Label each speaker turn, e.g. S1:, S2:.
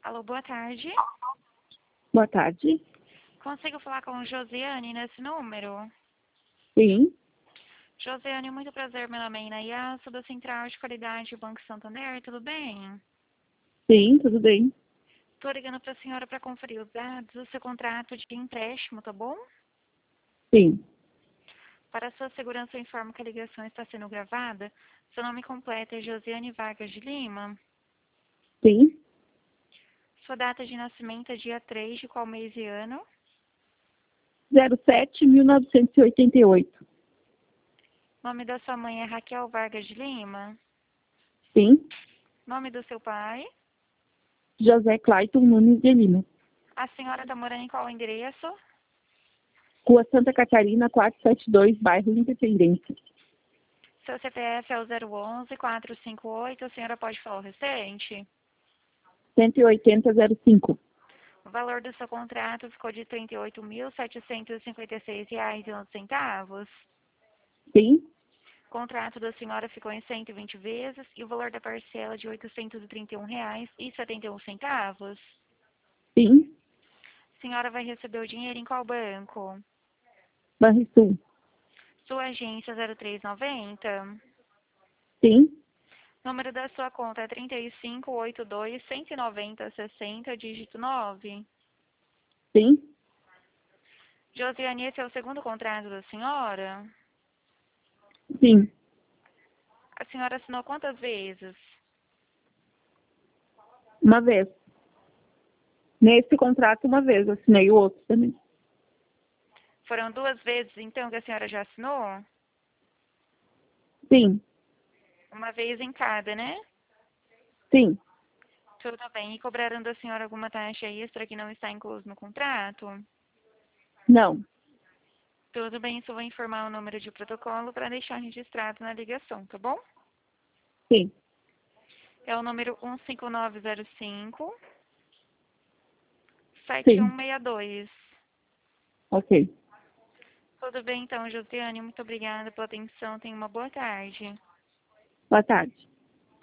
S1: Alô, boa tarde.
S2: Boa tarde.
S1: Consigo falar com Josiane nesse número?
S2: Sim,
S1: Josiane, muito prazer. Meu nome é Inaya, sou da Central de Qualidade do Banco Santander, tudo bem?
S2: sim, tudo bem.
S1: Estou ligando para a senhora para conferir os dados do seu contrato de empréstimo, tá bom?
S2: Sim,
S1: Para sua segurança, eu informo que a ligação está sendo gravada. Seu nome completo é Josiane Vargas de Lima.
S2: sim.
S1: Sua data de nascimento é dia 3 de qual mês e ano?
S2: 07.1988.
S1: Nome da sua mãe é Raquel Vargas de Lima.
S2: Sim.
S1: Nome do seu pai?
S2: José Clayton Nunes de Lima.
S1: A senhora está morando em qual endereço?
S2: Rua Santa Catarina, 472, bairro Independência.
S1: Seu CPF é o 011-458. A senhora pode falar o restante?
S2: 18005.
S1: O valor do seu contrato ficou de R$ 38.756,11.
S2: Sim,
S1: O contrato da senhora ficou em 120 vezes e o valor da parcela de R$ 831,71.
S2: sim.
S1: A senhora vai receber o dinheiro em qual banco?
S2: Banrisul.
S1: Sua agência 0390.
S2: Sim,
S1: Número da sua conta é 3582-190-60, dígito 9.
S2: sim,
S1: Josiane, esse é o segundo contrato da senhora?
S2: sim.
S1: A senhora assinou quantas vezes?
S2: Uma vez. Nesse contrato, uma vez. Assinei o outro também.
S1: Foram duas vezes, então, que a senhora já assinou?
S2: Sim,
S1: Uma vez em cada, né?
S2: sim.
S1: Tudo bem. E cobraram da senhora alguma taxa extra que não está incluso no contrato?
S2: Não.
S1: Tudo bem, só vou informar o número de protocolo para deixar registrado na ligação, tá bom?
S2: Sim.
S1: É o número 15905
S2: Sim.
S1: 7162.
S2: Ok.
S1: Tudo bem, então, Josiane. Muito obrigada pela atenção. Tenha uma boa tarde.
S2: Boa tarde.